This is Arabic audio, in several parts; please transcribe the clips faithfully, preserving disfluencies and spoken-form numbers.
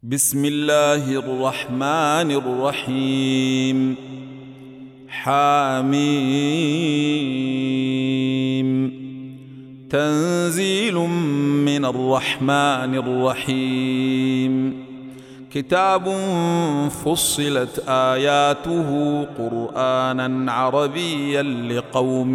بسم الله الرحمن الرحيم. حاميم. تنزيل من الرحمن الرحيم. كتاب فصلت آياته قرآنا عربيا لقوم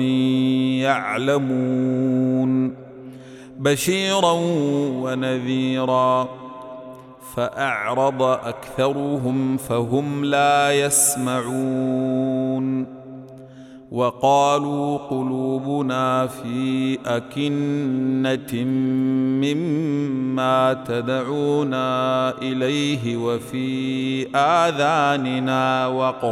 يعلمون بشيرا ونذيرا فأعرض أكثرهم فهم لا يسمعون. وقالوا قلوبنا في أكنة مما تدعونا إليه وفي آذاننا وقر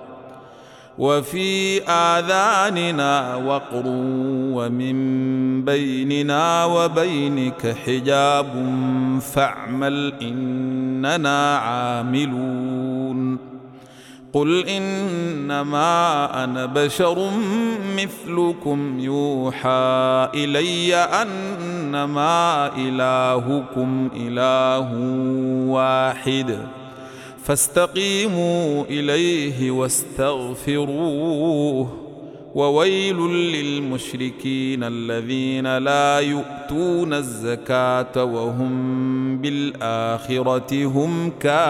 وفي آذاننا وقر ومن بيننا وبينك حجاب فاعمل إننا عاملون. قل إنما أنا بشر مثلكم يوحى إلي أنما إلهكم إله واحد فاستقيموا إليه واستغفروه. وويل للمشركين الذين لا يؤتون الزكاة وهم بالآخرة هم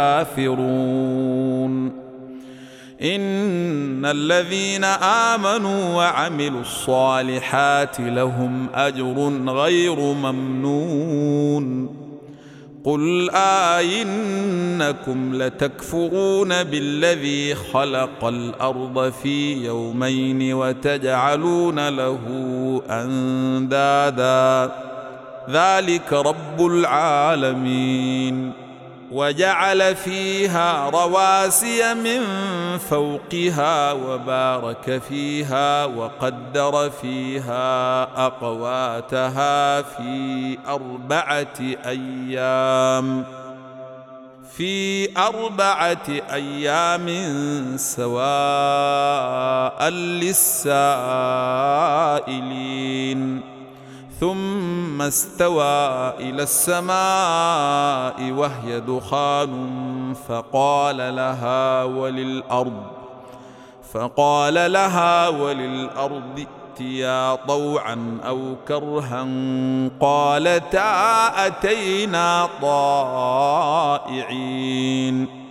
كافرون. إن الذين آمنوا وعملوا الصالحات لهم أجر غير ممنون. قل آئنكم لتكفرون بالذي خلق الأرض في يومين وتجعلون له أندادا ذلك رب العالمين. وجعل فيها رواسي من فوقها وبارك فيها وقدر فيها أقواتها في أربعة أيام في أربعة أيام سواء للسائلين. ثم استوى إلى السماء وهي دخان فقال لها وللأرض فقال لها وللأرض ائتيا طوعا أو كرها قالتا أتينا طائعين.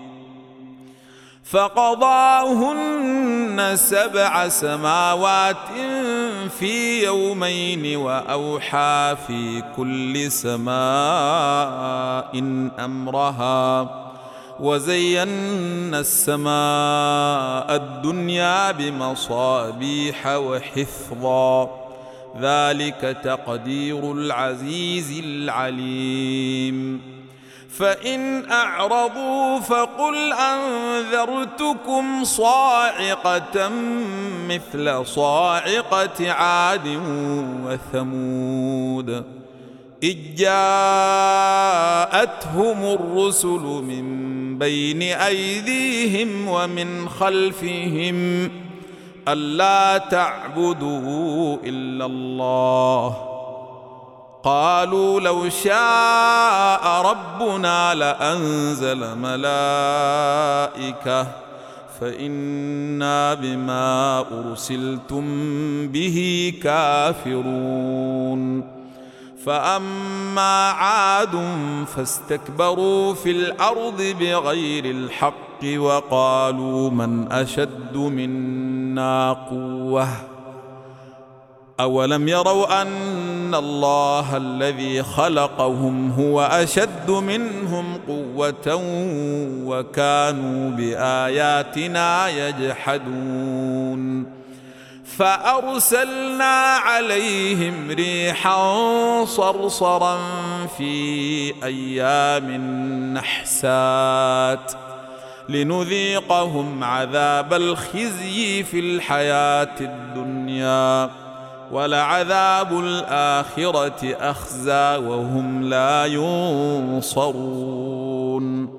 فقضاهن سبع سماوات في يومين وأوحى في كل سماء أمرها وزينا السماء الدنيا بمصابيح وحفظا ذلك تقدير العزيز العليم. فإن أعرضوا فقل أنذرتكم صاعقة مثل صاعقة عاد وثمود إذ جاءتهم الرسل من بين أيديهم ومن خلفهم ألا تعبدوا إلا الله قالوا لو شاء ربنا لأنزل ملائكة فإنا بما أرسلتم به كافرون. فأما عاد فاستكبروا في الأرض بغير الحق وقالوا من أشد منا قوة أولم يروا أن الله الذي خلقهم هو أشد منهم قوة وكانوا بآياتنا يجحدون. فأرسلنا عليهم ريحا صرصرا في أيام نحسات لنذيقهم عذاب الخزي في الحياة الدنيا ولعذاب الآخرة أخزى وهم لا ينصرون.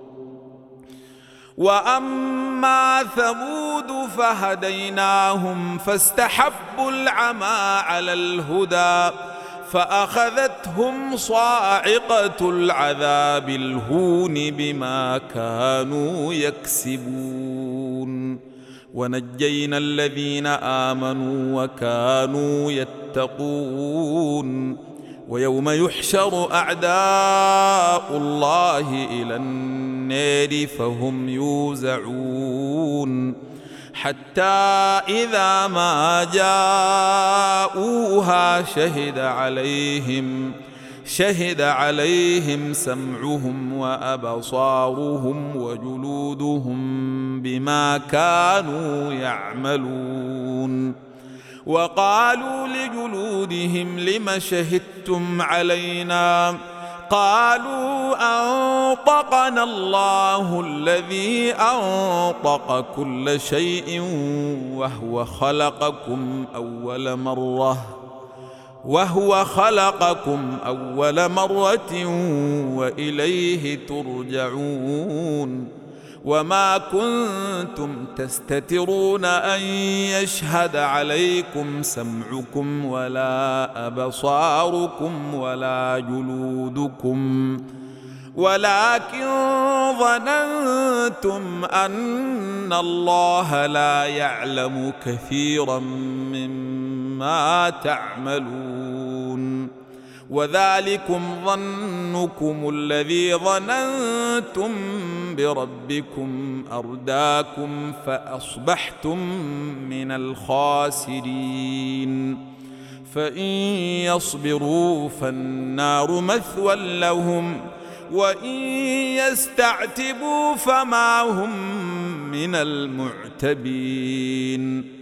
وأما ثمود فهديناهم فاستحبوا العمى على الهدى فأخذتهم صاعقة العذاب الهون بما كانوا يكسبون ونجينا الذين آمنوا وكانوا يتقون ويوم يحشر أعداء الله إلى النار فهم يوزعون حتى إذا ما جاءوها شهد عليهم شهد عليهم سمعهم وأبصارهم وجلودهم بما كانوا يعملون وقالوا لجلودهم لم شهدتم علينا قالوا أنطقنا الله الذي أنطق كل شيء وهو خلقكم أول مرة وهو خلقكم أول مرة وإليه ترجعون وما كنتم تستترون أن يشهد عليكم سمعكم ولا أبصاركم ولا جلودكم ولكن ظننتم أن الله لا يعلم كثيرا مما تعملون وذلكم ظنكم الذي ظننتم بربكم أرداكم فأصبحتم من الخاسرين فإن يصبروا فالنار مثوى لهم وإن يستعتبوا فما هم من المعتبين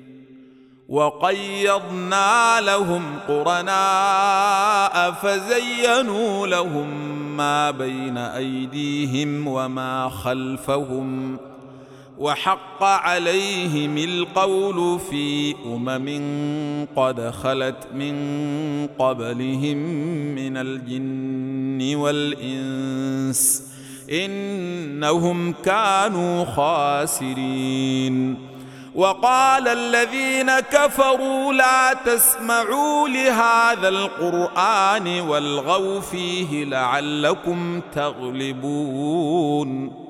وقيضنا لهم قرناء فزينوا لهم ما بين أيديهم وما خلفهم وحق عليهم القول في أمم قد خلت من قبلهم من الجن والإنس إنهم كانوا خاسرين وقال الذين كفروا لا تسمعوا لهذا القرآن والغوا فيه لعلكم تغلبون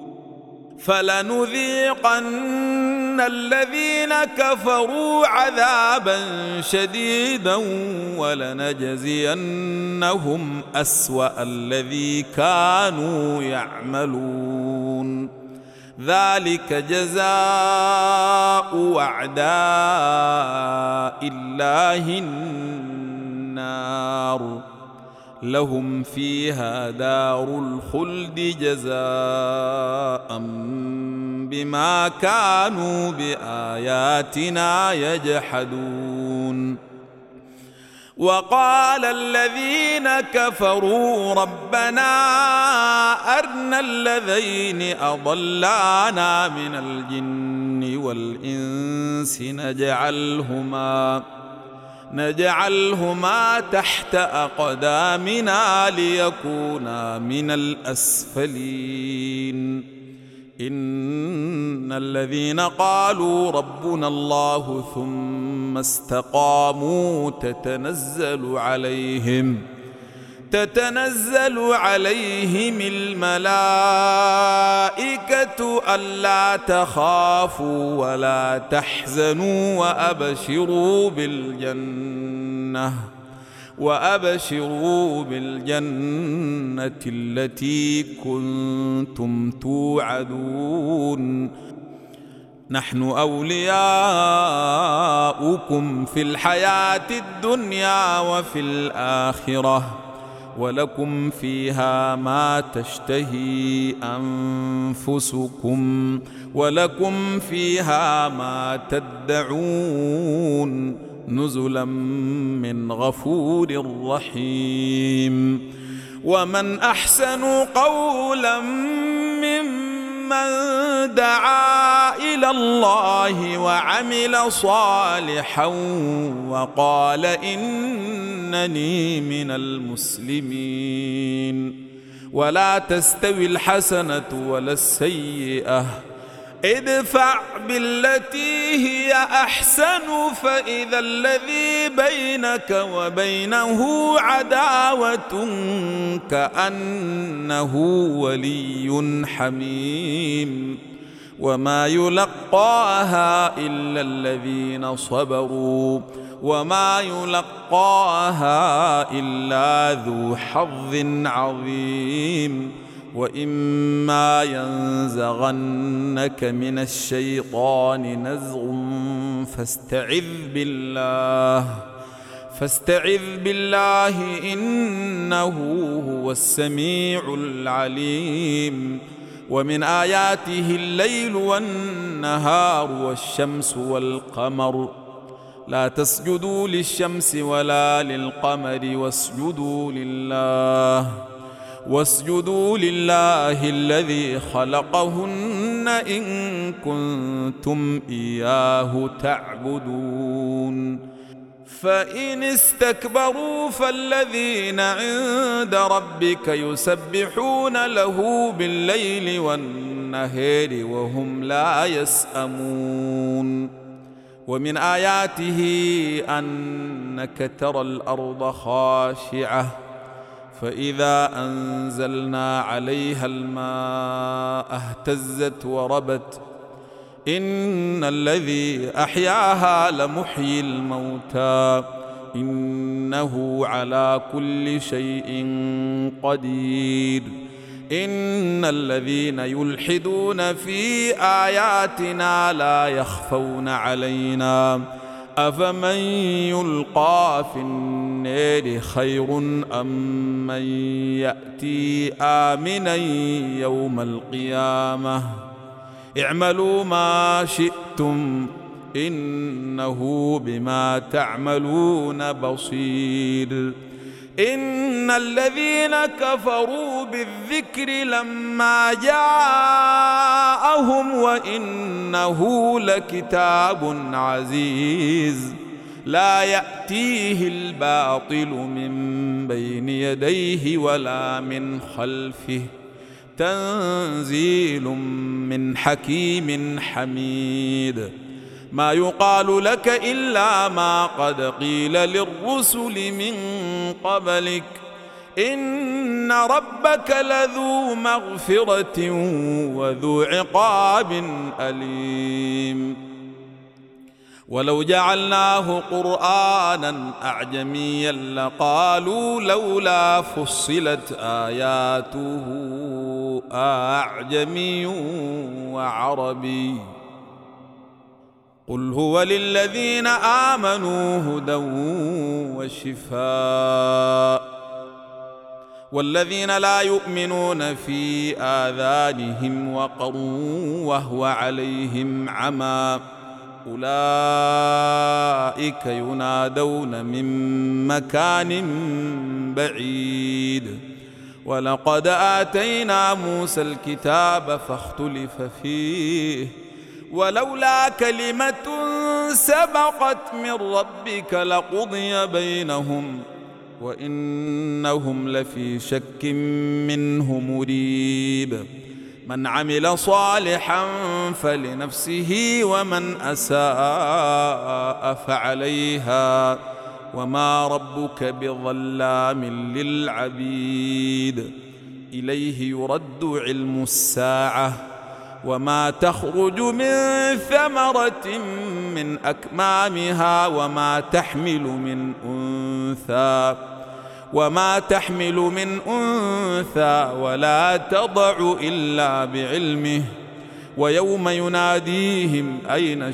فلنذيقن الذين كفروا عذابا شديدا ولنجزينهم أسوأ الذي كانوا يعملون ذلك جزاء أعداء الله النار لهم فيها دار الخلد جزاء بما كانوا بآياتنا يجحدون وقال الذين كفروا ربنا أرنا الذين أضلانا من الجن والإنس نجعلهما نجعلهما تحت أقدامنا ليكونا من الأسفلين إن الذين قالوا ربنا الله ثم استقاموا تتنزل عليهم تتنزل عليهم الملائكة ألا تخافوا ولا تحزنوا وأبشروا بالجنة وأبشروا بالجنة التي كنتم توعدون نحن أولياؤكم في الحياة الدنيا وفي الآخرة ولكم فيها ما تشتهي أنفسكم ولكم فيها ما تدعون نزلا من غفور رحيم ومن أحسن قولا ممن دعا إلى الله وعمل صالحا وقال إنني من المسلمين ولا تستوي الحسنة ولا السيئة ادفع بالتي هي أحسن فإذا الذي بينك وبينه عداوة كأنه ولي حميم وما يلقاها إلا الذين صبروا وما يلقاها إلا ذو حظ عظيم وإما ينزغنك من الشيطان نزغ فاستعذ بالله فاستعذ بالله إنه هو السميع العليم ومن آياته الليل والنهار والشمس والقمر لا تسجدوا للشمس ولا للقمر واسجدوا لله واسجدوا لله الذي خلقهن إن كنتم إياه تعبدون فإن استكبروا فالذين عند ربك يسبحون له بالليل والنهار وهم لا يسأمون ومن آياته أنك ترى الأرض خاشعة فإذا أنزلنا عليها الماء اهتزت وربت إن الذي أحياها لمحيي الموتى إنه على كل شيء قدير إن الذين يلحدون في آياتنا لا يخفون علينا أفمن يلقى في النار خير أم من يأتي آمنا يوم القيامة اعملوا ما شئتم إنه بما تعملون بصير إن الذين كفروا بالذكر لما جاءهم وإنه لكتاب عزيز لا يأتيه الباطل من بين يديه ولا من خلفه تنزيل من حكيم حميد ما يقال لك إلا ما قد قيل للرسل من قبلك إن ربك لذو مغفرة وذو عقاب أليم ولو جعلناه قرآنا أعجميا لقالوا لولا فصلت آياته أعجمي وعربي قل هو للذين آمنوا هدى وشفاء والذين لا يؤمنون في آذانهم وقر وهو عليهم عمى أولئك ينادون من مكان بعيد ولقد آتينا موسى الكتاب فاختلف فيه ولولا كلمة سبقت من ربك لقضي بينهم وإنهم لفي شك منه مريب من عمل صالحا فلنفسه ومن أساء فعليها وما ربك بظلام للعبيد إليه يرد علم الساعة وما تخرج من ثمرة من أكمامها وما تحمل من أنثى وما تحمل من أنثى ولا تضع إلا بعلمه ويوم يناديهم أين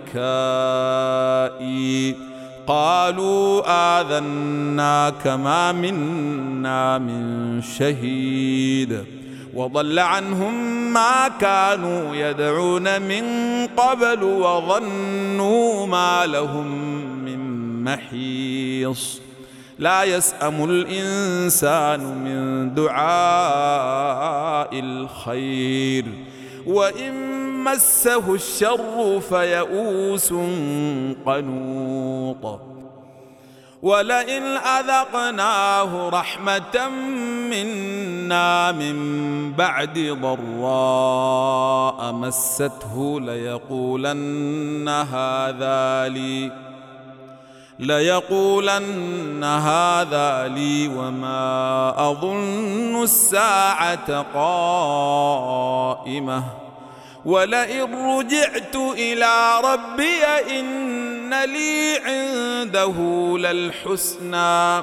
شركائي قالوا آذناك ما منا من شهيد وضل عنهم ما كانوا يدعون من قبل وظنوا ما لهم من محيص لا يسأم الإنسان من دعاء الخير وإن مسه الشر فيئوس قنوط ولئن أذقناه رحمة منا من بعد ضراء مسته ليقولن هذا لي ليقولن هذا لي وما أظن الساعة قائمة ولئن رجعت إلى ربي إن لي عنده للحسنى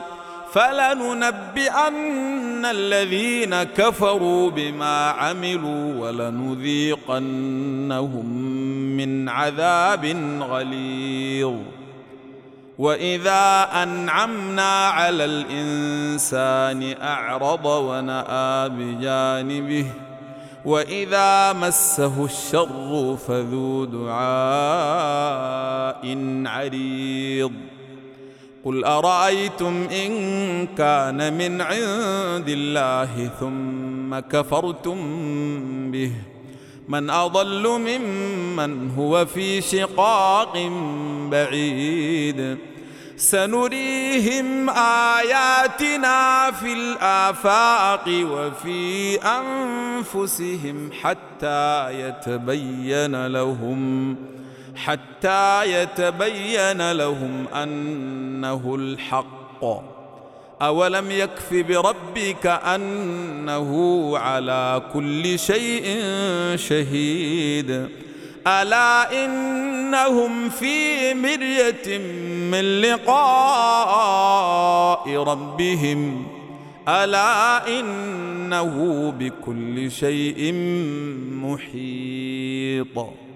فلننبئن الذين كفروا بما عملوا ولنذيقنهم من عذاب غليظ. وإذا أنعمنا على الإنسان أعرض ونأى بجانبه وإذا مسه الشر فذو دعاء عريض. قل أرأيتم إن كان من عند الله ثم كفرتم به من أضل ممن هو في شقاق بعيد. سنريهم آياتنا في الآفاق وفي أنفسهم حتى يتبين لهم حتى يتبين لهم أنه الحق. أولم يكف بربك أنه على كل شيء شهيد. ألا إنهم في مرية من لقاء ربهم ألا إنه بكل شيء محيط.